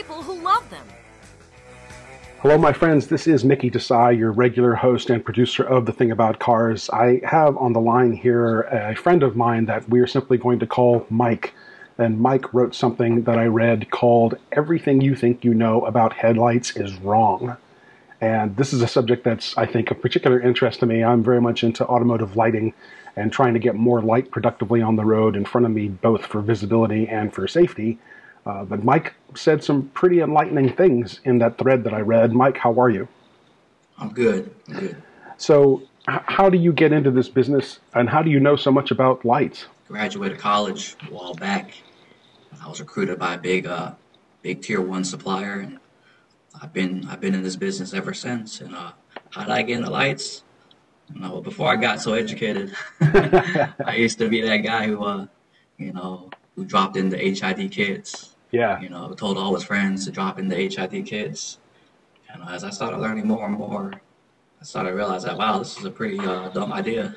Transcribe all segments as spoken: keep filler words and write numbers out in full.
people who love them. Hello, my friends. This is Mickey Desai, your regular host and producer of The Thing About Cars. I have on the line here a friend of mine that we're simply going to call Mike. And Mike wrote something that I read called Everything You Think You Know About Headlights is Wrong. And this is a subject that's, I think, of particular interest to me. I'm very much into automotive lighting and trying to get more light productively on the road in front of me, both for visibility and for safety. Uh, but Mike said some pretty enlightening things in that thread that I read. Mike, how are you? I'm good. I'm good. So h- how do you get into this business, and how do you know so much about lights? Graduated college a while back. I was recruited by a big, uh, big tier one supplier, and I've been I've been in this business ever since. And uh, how did I get into lights? You know, before I got so educated, I used to be that guy who, uh, you know, who dropped into H I D kits. Yeah. You know, told all his friends to drop into H I D kits. And as I started learning more and more, I started realizing that, wow, this is a pretty uh, dumb idea.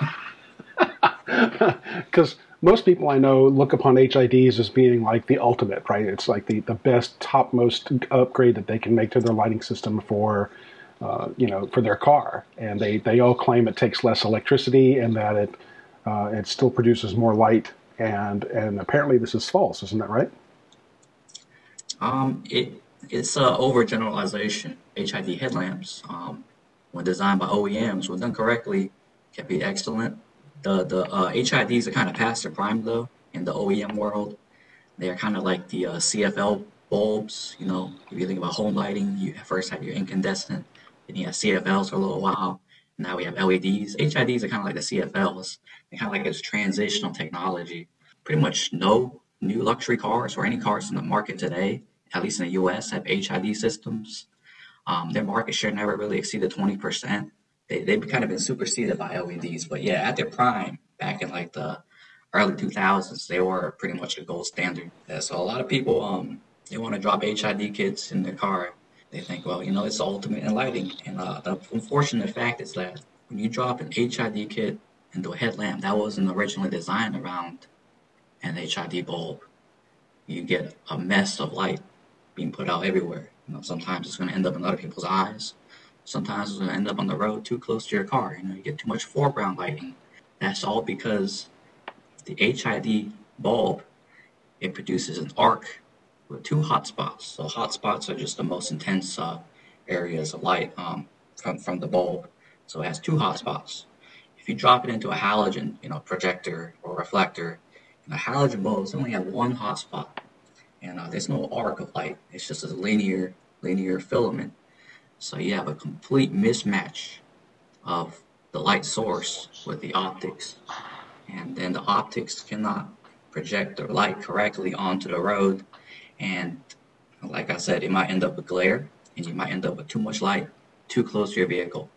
Because most people I know look upon H I Ds as being like the ultimate, right? It's like the, the best, topmost upgrade that they can make to their lighting system for, uh, you know, for their car. And they, they all claim it takes less electricity and that it uh, it still produces more light. And and apparently this is false, isn't that right? Um, it it's a overgeneralization. H I D headlamps, um, when designed by O E Ms, when done correctly, can be excellent. The the uh, H I Ds are kind of past their prime though in the O E M world. They are kind of like the uh, C F L bulbs. You know, if you think about home lighting, you first have your incandescent, then you have C F Ls for a little while. Now we have L E Ds. H I Ds are kind of like the C F Ls. They're kind of like this transitional technology. Pretty much no new luxury cars or any cars in the market today, at least in the U S, have H I D systems. Um, their market share never really exceeded twenty percent. They, they've kind of been superseded by L E Ds. But yeah, at their prime, back in like the early two thousands, they were pretty much a gold standard. Yeah, so a lot of people, um, they want to drop H I D kits in their car. They think, well, you know, it's the ultimate in lighting. And uh, the unfortunate fact is that when you drop an H I D kit into a headlamp that wasn't originally designed around an H I D bulb, you get a mess of light being put out everywhere. You know, sometimes it's going to end up in other people's eyes. Sometimes it's going to end up on the road too close to your car. You know, you get too much foreground lighting. That's all because the H I D bulb, it produces an arc with two hot spots. So hot spots are just the most intense uh, areas of light um, from, from the bulb. So it has two hot spots. If you drop it into a halogen, you know, projector or reflector, and a halogen bulbs only have one hot spot. And uh, there's no arc of light. It's just a linear, linear filament. So you have a complete mismatch of the light source with the optics. And then the optics cannot project the light correctly onto the road. And like I said, it might end up with glare, and you might end up with too much light too close to your vehicle.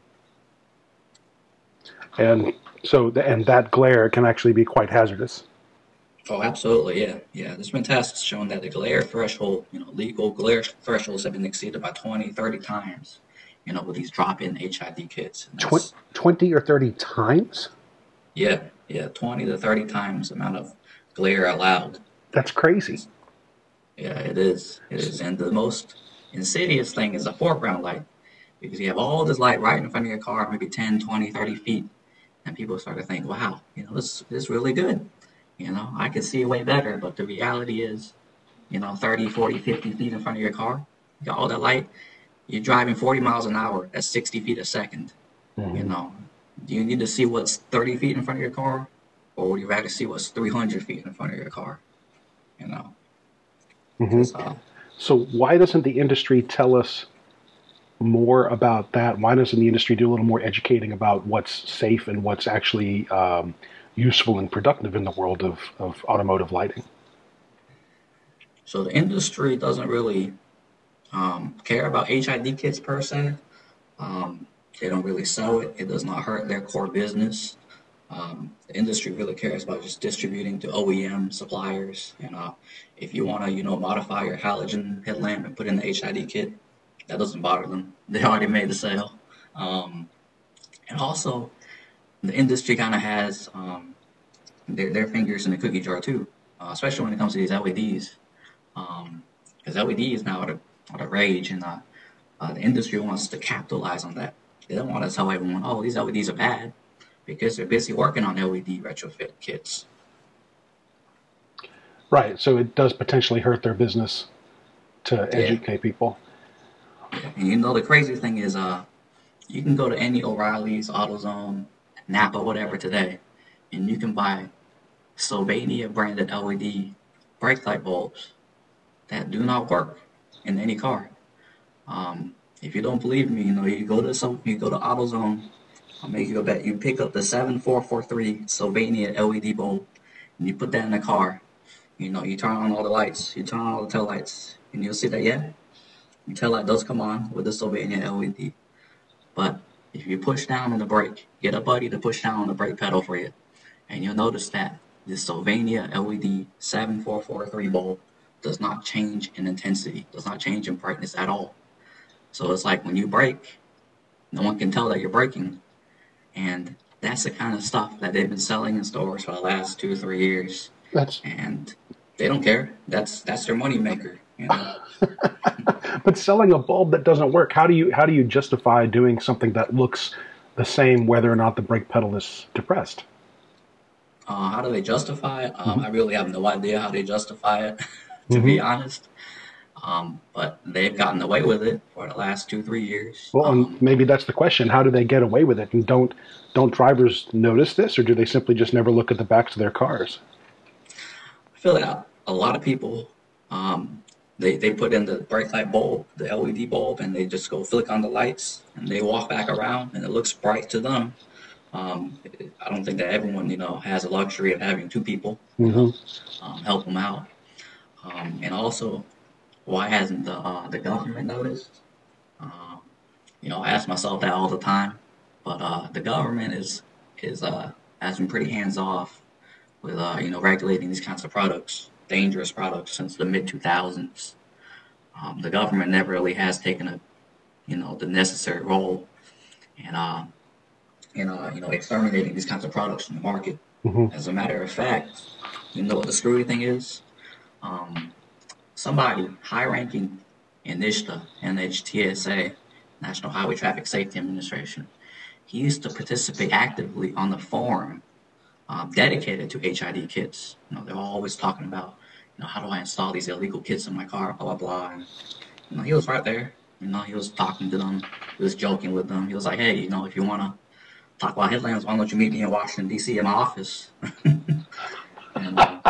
And so, the, and that glare can actually be quite hazardous. Oh, absolutely, yeah. Yeah, there's been tests showing that the glare threshold, you know, legal glare thresholds have been exceeded by twenty, thirty times, you know, with these drop-in H I D kits. Tw- twenty or thirty times? Yeah, yeah, twenty to thirty times the amount of glare allowed. That's crazy. Yeah, it is. It is. And the most insidious thing is the foreground light, because you have all this light right in front of your car, maybe ten, twenty, thirty feet, and people start to think, wow, you know, this, this is really good. You know, I can see way better, but the reality is, you know, thirty, forty, fifty feet in front of your car, you got all that light, you're driving forty miles an hour at sixty feet a second. Mm-hmm. You know, do you need to see what's thirty feet in front of your car, or would you rather see what's three hundred feet in front of your car? You know? Mm-hmm. Uh, so why doesn't the industry tell us more about that? Why doesn't the industry do a little more educating about what's safe and what's actually um, useful and productive in the world of, of automotive lighting? So the industry doesn't really um, care about H I D kits per se. Um, they don't really sell it. It does not hurt their core business. Um, the industry really cares about just distributing to O E M suppliers. And uh, if you want to, you know, modify your halogen headlamp and put in the H I D kit, that doesn't bother them. They already made the sale. Um, and also, the industry kind of has um, their, their fingers in the cookie jar too, uh, especially when it comes to these L E Ds. Um, because L E D is now at a, at a rage, and uh, uh, the industry wants to capitalize on that. They don't want to tell everyone, oh, these L E Ds are bad, because they're busy working on L E D retrofit kits. Right, so it does potentially hurt their business to educate yeah. people. Yeah. And you know, the crazy thing is, uh, you can go to any O'Reilly's, AutoZone, Napa, whatever today, and you can buy Sylvania branded L E D brake light bulbs that do not work in any car. Um, if you don't believe me, you know, you go to some, you go to AutoZone. I'll make you go back. You pick up the seven four four three Sylvania L E D bulb, and you put that in the car. You know, you turn on all the lights, you turn on all the tail lights, and you'll see that, yeah, the tail light does come on with the Sylvania L E D. But if you push down on the brake, get a buddy to push down on the brake pedal for you, and you'll notice that the Sylvania L E D seven four four three bulb does not change in intensity, does not change in brightness at all. So it's like when you brake, no one can tell that you're braking. And that's the kind of stuff that they've been selling in stores for the last two or three years. That's... And they don't care. That's that's their money maker. You know? But selling a bulb that doesn't work, how do you how do you justify doing something that looks the same whether or not the brake pedal is depressed? Uh, how do they justify it? Um, mm-hmm. I really have no idea how they justify it, to mm-hmm. be honest. Um, but they've gotten away with it for the last two, three years. Well, um, and maybe that's the question. How do they get away with it? And don't don't drivers notice this, or do they simply just never look at the backs of their cars? I feel like a lot of people, um, they, they put in the brake light bulb, the L E D bulb, and they just go flick on the lights, and they walk back around, and it looks bright to them. Um, I don't think that everyone, you know, has the luxury of having two people mm-hmm. um, help them out. Um, and also, why hasn't the uh, the government noticed? Um, you know, I ask myself that all the time. But uh, the government is is uh, has been pretty hands off with uh, you know regulating these kinds of products, dangerous products, since the mid two thousands. Um, the government never really has taken a you know the necessary role in uh, in uh, you know exterminating these kinds of products from the market. Mm-hmm. As a matter of fact, you know what the screwy thing is? Um, somebody high-ranking in NHTSA, N H T S A, National Highway Traffic Safety Administration, he used to participate actively on the forum um, dedicated to H I D kits. You know, they're always talking about, you know, how do I install these illegal kits in my car, blah, blah, blah. And, you know, he was right there. You know, he was talking to them. He was joking with them. He was like, hey, you know, if you want to talk about headlamps, why don't you meet me in Washington, D C in my office? and, uh,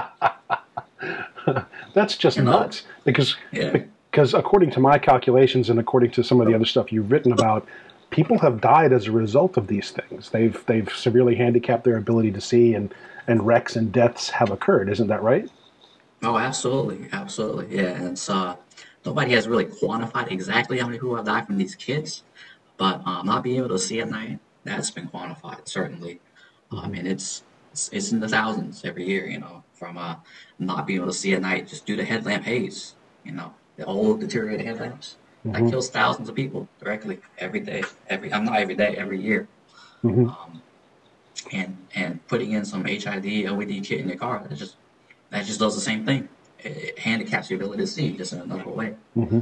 That's just you know, nuts. Because, yeah. because according to my calculations and according to some of the other stuff you've written about, people have died as a result of these things. They've they've severely handicapped their ability to see, and, and wrecks and deaths have occurred. Isn't that right? Oh, absolutely. Absolutely. Yeah. And it's, uh, nobody has really quantified exactly how many people have died from these kits, but um, not being able to see at night, that's been quantified, certainly. Mm-hmm. I mean, it's, it's it's in the thousands every year, you know, from uh, not being able to see at night just due to headlamp haze, you know, the old deteriorated headlamps. Mm-hmm. That kills thousands of people directly every day. Every I'm not every day, every year. Mm-hmm. Um, and and putting in some H I D L E D kit in your car, that just that just does the same thing. It, it handicaps your ability to see just in another way. Mm-hmm.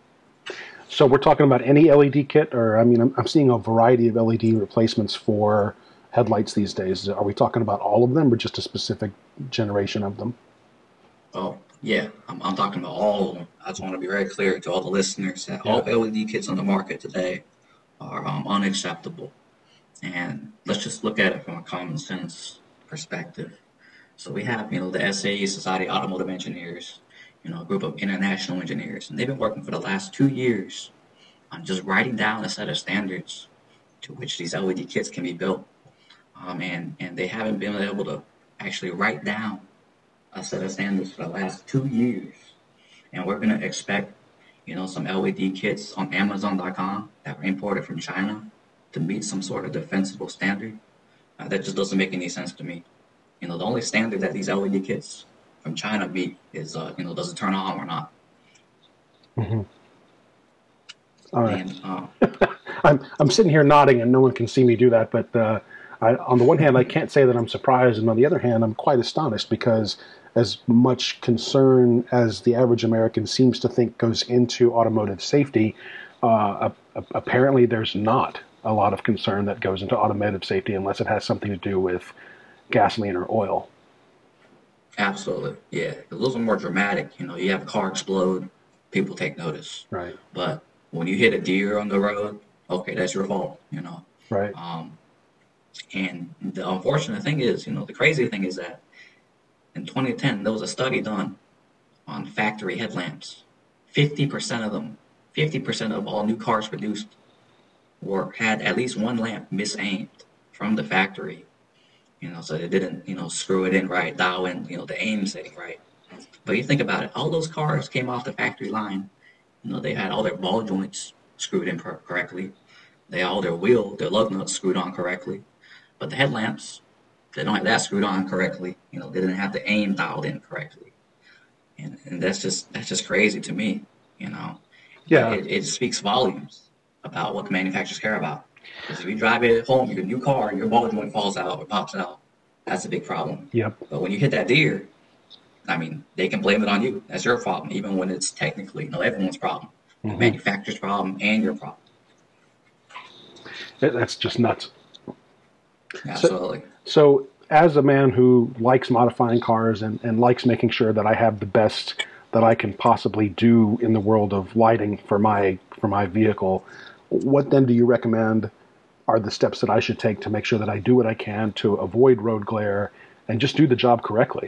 So we're talking about any L E D kit, or I mean, I'm, I'm seeing a variety of L E D replacements for headlights these days. Are we talking about all of them, or just a specific generation of them? Oh, yeah, I'm, I'm talking about all of them. I just want to be very clear to all the listeners that yeah. all L E D kits on the market today are um, unacceptable. And let's just look at it from a common sense perspective. So we have, you know, the S A E, Society of Automotive Engineers, you know, a group of international engineers, and they've been working for the last two years on just writing down a set of standards to which these L E D kits can be built. Um, and, and they haven't been able to actually write down a set of standards for the last two years. And we're going to expect, you know, some L E D kits on Amazon dot com that were imported from China to meet some sort of defensible standard. Uh, that just doesn't make any sense to me. You know, the only standard that these L E D kits from China meet is, uh, you know, does it turn on or not? Mm-hmm. All right. And, uh, I'm I'm sitting here nodding, and no one can see me do that. But uh, I, on the one hand, I can't say that I'm surprised, and on the other hand, I'm quite astonished because as much concern as the average American seems to think goes into automotive safety. Uh, apparently, there's not a lot of concern that goes into automotive safety unless it has something to do with gasoline or oil. Absolutely, yeah. Those are more dramatic. You know, you have a car explode, people take notice. Right. But when you hit a deer on the road, okay, that's your fault. You know. Right. Um, and the unfortunate thing is, you know, the crazy thing is that in twenty ten there was a study done on factory headlamps. Fifty percent of them, fifty percent of all new cars produced, were had at least one lamp misaimed from the factory. You know, so they didn't, you know, screw it in right, dial in, you know, the aim setting right. But you think about it, all those cars came off the factory line. You know, they had all their ball joints screwed in per- correctly. They had all their wheel, their lug nuts screwed on correctly. But the headlamps, they don't have that screwed on correctly. You know, they didn't have the aim dialed in correctly. And, and that's just that's just crazy to me, you know. Yeah. It, it speaks volumes about what the manufacturers care about. Because if you drive it home, your new car, your ball joint falls out or pops out, that's a big problem. Yep. But when you hit that deer, I mean, they can blame it on you. That's your problem, even when it's technically, you know, everyone's problem. Mm-hmm. The manufacturer's problem and your problem. That's just nuts. Absolutely. So, so as a man who likes modifying cars and, and likes making sure that I have the best that I can possibly do in the world of lighting for my for my vehicle, what then do you recommend are the steps that I should take to make sure that I do what I can to avoid road glare and just do the job correctly?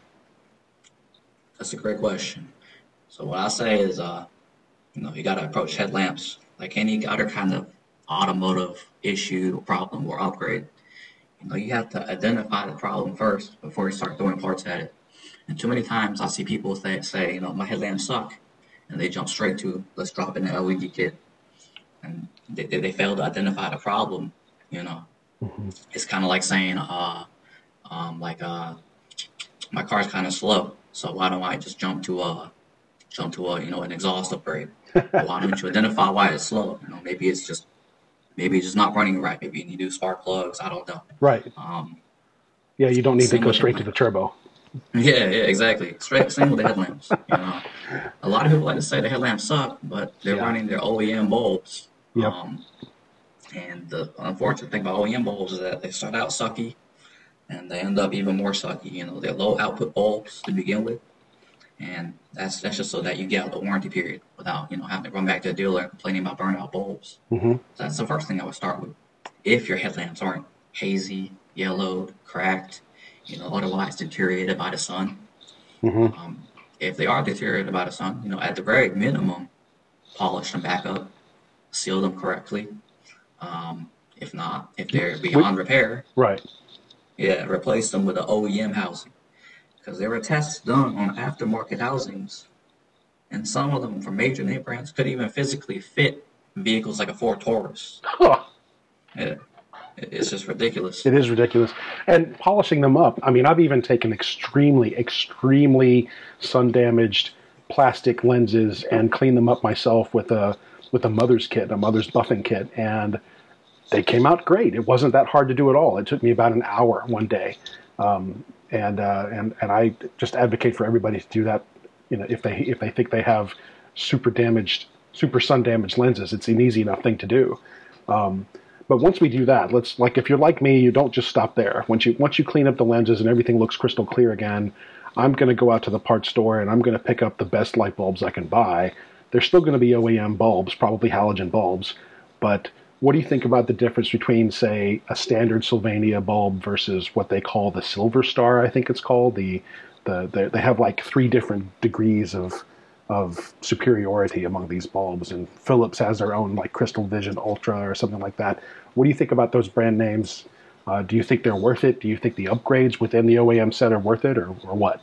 That's a great question. So what I say is, uh, you know, you got to approach headlamps like any other kind of automotive issue or problem or upgrade. You know, you have to identify the problem first before you start throwing parts at it. And too many times I see people say, say, you know, my headlamps suck, and they jump straight to, let's drop in an L E D kit. And they, they fail to identify the problem, you know. Mm-hmm. It's kind of like saying, uh, um, like, uh, my car's kind of slow, so why don't I just jump to a, jump to a, you know, an exhaust upgrade? Why don't you identify why it's slow? You know, maybe it's just, maybe it's just not running right. Maybe you need new spark plugs. I don't know. Right. Um, yeah, you don't need to go straight to the turbo. Yeah, yeah, exactly. Straight, same with the headlamps. You know, a lot of people like to say the headlamps suck, but they're yeah. running their O E M bulbs. Yep. Um, and the unfortunate thing about O E M bulbs is that they start out sucky, and they end up even more sucky. You know, they're low output bulbs to begin with, and that's that's just so that you get out the warranty period without, you know, having to run back to the dealer and complaining about burnout bulbs. Mm-hmm. So that's the first thing I would start with. If your headlamps aren't hazy, yellowed, cracked, you know, otherwise deteriorated by the sun. Mm-hmm. Um, if they are deteriorated by the sun, you know, at the very minimum, polish them back up, seal them correctly. Um, if not, if they're beyond repair, right? Yeah, replace them with an O E M housing, because there were tests done on aftermarket housings, and some of them from major name brands could even physically fit vehicles like a Ford Taurus. Huh. Yeah. It's just ridiculous. It is ridiculous. And polishing them up, I mean, I've even taken extremely, extremely sun-damaged plastic lenses and cleaned them up myself with a with a mother's kit, a mother's buffing kit, and they came out great. It wasn't that hard to do at all. It took me about an hour one day. Um, and, uh, and and I just advocate for everybody to do that. You know, if they if they think they have super damaged, super sun-damaged lenses, it's an easy enough thing to do. Um, But once we do that, let's like if you're like me, you don't just stop there. Once you once you clean up the lenses and everything looks crystal clear again, I'm going to go out to the parts store and I'm going to pick up the best light bulbs I can buy. They're still going to be O E M bulbs, probably halogen bulbs. But what do you think about the difference between, say, a standard Sylvania bulb versus what they call the Silver Star? I think it's called the the, the they have like three different degrees of of superiority among these bulbs, and Philips has their own like Crystal Vision Ultra or something like that. What do you think about those brand names? Uh, do you think they're worth it? Do you think the upgrades within the O E M set are worth it, or, or what?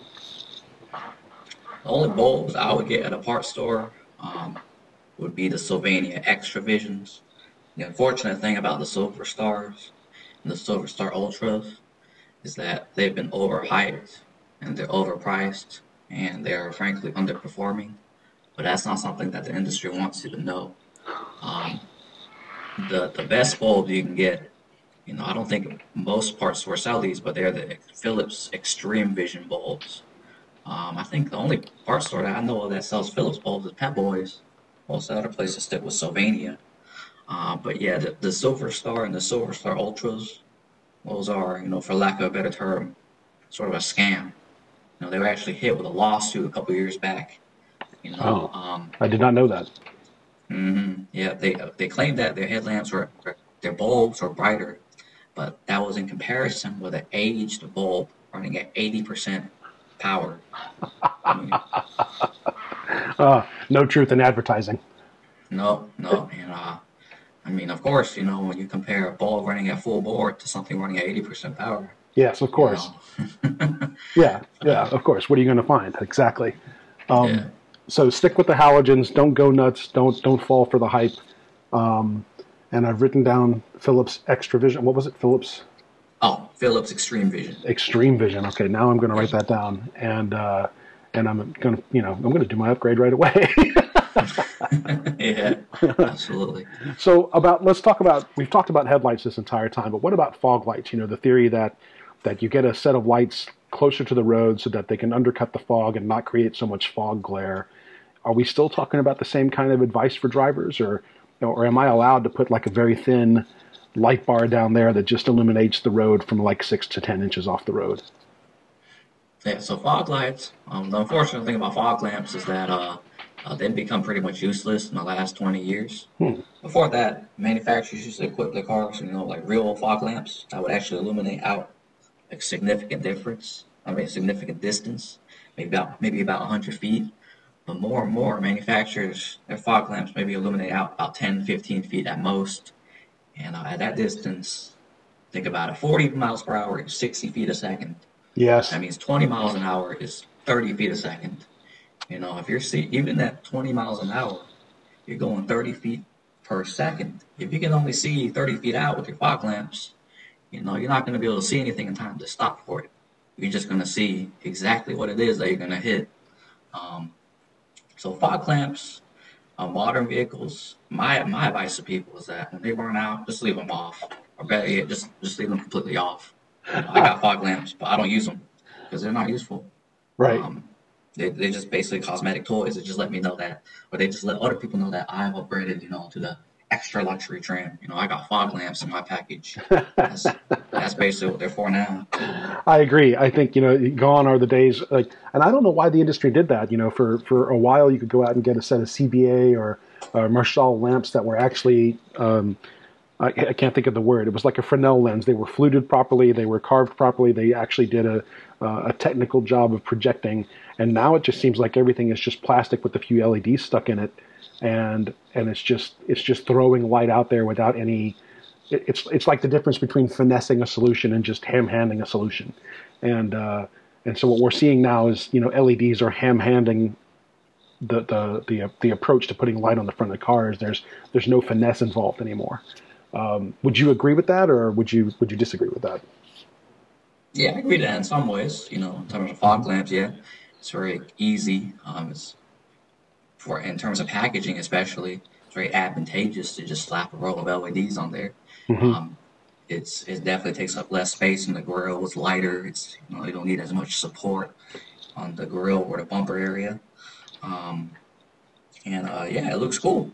The only bulbs I would get at a parts store um, would be the Sylvania Extra Visions. The unfortunate thing about the Silver Stars and the Silver Star Ultras is that they've been overhyped and they're overpriced, and they're frankly underperforming, but that's not something that the industry wants you to know. Um, the the best bulb you can get, you know, I don't think most parts stores sell these, but they're the Philips Extreme Vision bulbs. Um, I think the only parts store that I know of that sells Phillips bulbs is Pep Boys. Most other places stick with Sylvania. Uh, but yeah, the, the Silver Star and the Silver Star Ultras, those are, you know, for lack of a better term, sort of a scam. You know, they were actually hit with a lawsuit a couple years back. You know, Oh, um, I did not know that. mhm, yeah, they they claimed that their headlamps were, their bulbs were brighter, but that was in comparison with an aged bulb running at eighty percent power. I mean, Uh, no truth in advertising. no, no, and uh, I mean, of course, you know, when you compare a bulb running at full bore to something running at eighty percent power, Yes, of you course. know, Yeah, yeah, uh, of course. What are you going to find? Exactly. yeah. Um, so stick with the halogens. Don't go nuts. Don't don't fall for the hype. Um, and I've written down Philips Extra Vision. What was it? Philips Oh, Philips Extreme Vision. Extreme Vision. Okay, now I'm going to Yeah, write that down, and uh, and I'm going to you know I'm going to do my upgrade right away. yeah, absolutely. So about let's talk about we've talked about headlights this entire time, but what about fog lights? You know, the theory that that you get a set of lights closer to the road so that they can undercut the fog and not create so much fog glare. Are we still talking about the same kind of advice for drivers, or or am I allowed to put like a very thin light bar down there that just illuminates the road from like six to ten inches off the road? Yeah, so fog lights. Um, the unfortunate thing about fog lamps is that uh, uh, they've become pretty much useless in the last twenty years. Hmm. Before that, manufacturers used to equip their cars, you know, like real fog lamps that would actually illuminate out a significant difference. I mean, significant distance, maybe about maybe about one hundred feet. But more and more manufacturers, their fog lamps maybe illuminate out about ten, fifteen feet at most. And uh, at that distance, think about it, forty miles per hour is sixty feet a second. Yes. That means twenty miles an hour is thirty feet a second. You know, if you're see, even at twenty miles an hour, you're going thirty feet per second. If you can only see thirty feet out with your fog lamps, you know, you're not going to be able to see anything in time to stop for it. You're just going to see exactly what it is that you're going to hit. Um, so fog lamps on modern vehicles, my my advice to people is that when they burn out, just leave them off, or better yet, just just leave them completely off. You know, I got fog lamps, but I don't use them because they're not useful. Right. Um, they they just basically cosmetic toys that just let me know that, or they just let other people know that I've upgraded, you know, to the extra luxury trim. You know, I got fog lamps in my package. That's that's basically what they're for now. I agree. I think, you know, gone are the days like, and I don't know why the industry did that. You know, for, for a while you could go out and get a set of C B A or, or Marshall lamps that were actually, um, I, I can't think of the word. It was like a Fresnel lens. They were fluted properly. They were carved properly. They actually did a, uh, a technical job of projecting. And now it just seems like everything is just plastic with a few L E Ds stuck in it. And, and it's just, it's just throwing light out there without any, it's it's like the difference between finessing a solution and just ham-handing a solution, and uh, and so what we're seeing now is, you know, L E Ds are ham-handing the the the the approach to putting light on the front of the cars. There's there's no finesse involved anymore. Um, would you agree with that, or would you would you disagree with that? Yeah, I agree to that in some ways. You know, in terms of fog lamps, yeah, it's very easy. Um, it's for in terms of packaging, especially, it's very advantageous to just slap a row of L E Ds on there. Hmm. Um, it's it definitely takes up less space in the grill. It's lighter. It's, you know, you don't need as much support on the grill or the bumper area. Um, and uh, yeah, it looks cool,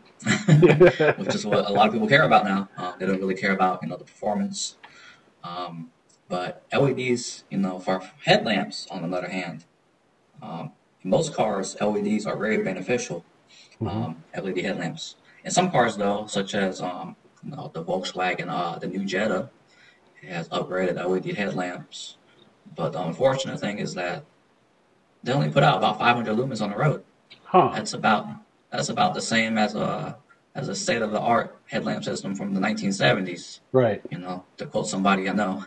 which is what a lot of people care about now. Uh, they don't really care about, you know, the performance. Um, but L E Ds, you know, for headlamps, on the other hand, um, in most cars, L E Ds are very beneficial. Hmm. Um, L E D headlamps. In some cars, though, such as um, you know, the Volkswagen, uh, the new Jetta, it has upgraded L E D headlamps. But the unfortunate thing is that they only put out about five hundred lumens on the road. Huh. That's about that's about the same as a as a state of the art headlamp system from the nineteen seventies. Right. You know, to quote somebody I know.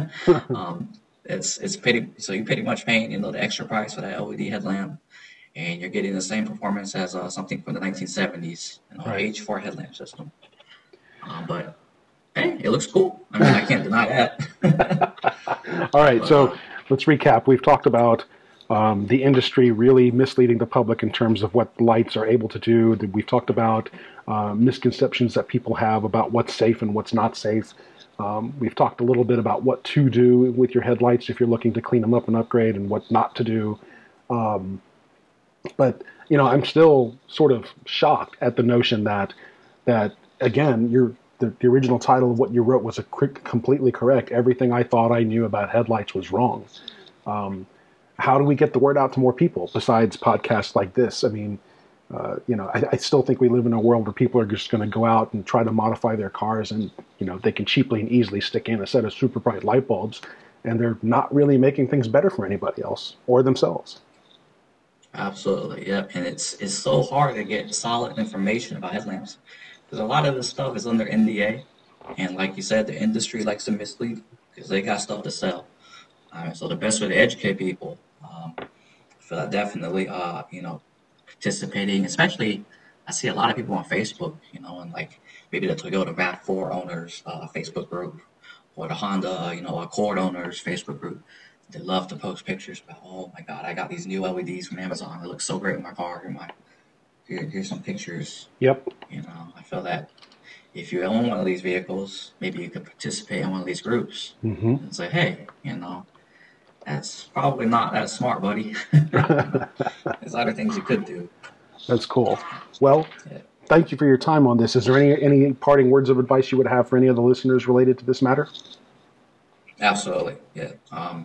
um, it's it's pretty so you're pretty much paying, you know, the extra price for that L E D headlamp, and you're getting the same performance as uh, something from the nineteen seventies, you know, Right. H four headlamp system. Um, but hey, it looks cool. I mean, I can't deny that. All right, but so uh, let's recap. We've talked about um, the industry really misleading the public in terms of what lights are able to do. We've talked about uh, misconceptions that people have about what's safe and what's not safe. Um, we've talked a little bit about what to do with your headlights if you're looking to clean them up and upgrade, and what not to do. Um, but you know, I'm still sort of shocked at the notion that that again, you're the, the original title of what you wrote was a completely correct. Everything I thought I knew about headlights was wrong. Um, how do we get the word out to more people besides podcasts like this? I mean, uh, you know, I, I still think we live in a world where people are just going to go out and try to modify their cars, and you know, they can cheaply and easily stick in a set of super bright light bulbs, and they're not really making things better for anybody else or themselves. Absolutely, yeah. And it's it's so hard to get solid information about headlamps because a lot of this stuff is under N D A, and like you said, the industry likes to mislead because they got stuff to sell. Um, so the best way to educate people, um, for that definitely, uh, you know, participating. Especially, I see a lot of people on Facebook, you know, and like maybe the Toyota R A V four owners uh, Facebook group, or the Honda, you know, Accord owners Facebook group. They love to post pictures about, oh my God, I got these new L E Ds from Amazon. It looks so great in my car. Here, my, here, here's some pictures. Yep. You know, I feel that if you own one of these vehicles, maybe you could participate in one of these groups mm-hmm. and say, hey, you know, that's probably not that smart, buddy. You know, there's other things you could do. That's cool. Well, yeah. Thank you for your time on this. Is there any any parting words of advice you would have for any of the listeners related to this matter? Absolutely, yeah. Um,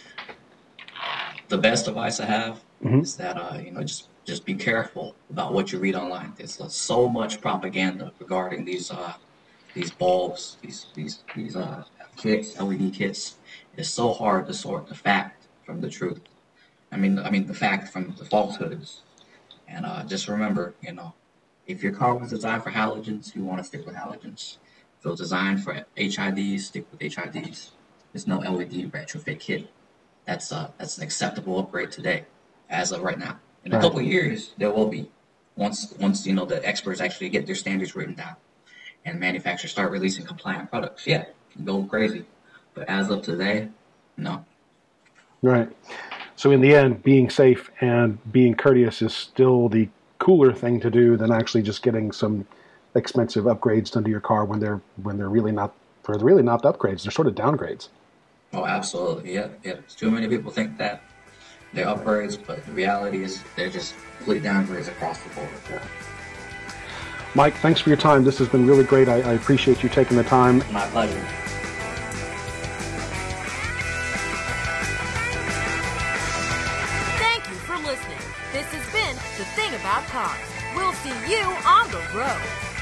the best advice I have mm-hmm. is that uh, you know just just be careful about what you read online. There's uh, so much propaganda regarding these uh, these bulbs, these these these uh, kits, L E D kits. It's so hard to sort the fact from the truth. I mean, I mean the fact from the falsehoods. And uh, just remember, you know, if your car was designed for halogens, you want to stick with halogens. If it was designed for H I Ds, stick with H I Ds. There's no L E D retrofit kit. That's uh, that's an acceptable upgrade today, as of right now. In a right. couple of years, there will be. Once, once you know, the experts actually get their standards written down and manufacturers start releasing compliant products, yeah, go crazy. But as of today, no. Right. So in the end, being safe and being courteous is still the cooler thing to do than actually just getting some expensive upgrades done to your car when they're when they're really not they're really not upgrades. They're sort of downgrades. Oh, absolutely. Yeah, yeah. Too many people think that they're upgrades, but the reality is they're just complete downgrades across the board. Yeah. Mike, thanks for your time. This has been really great. I, I appreciate you taking the time. My pleasure. This has been The Thing About Cars. We'll see you on the road.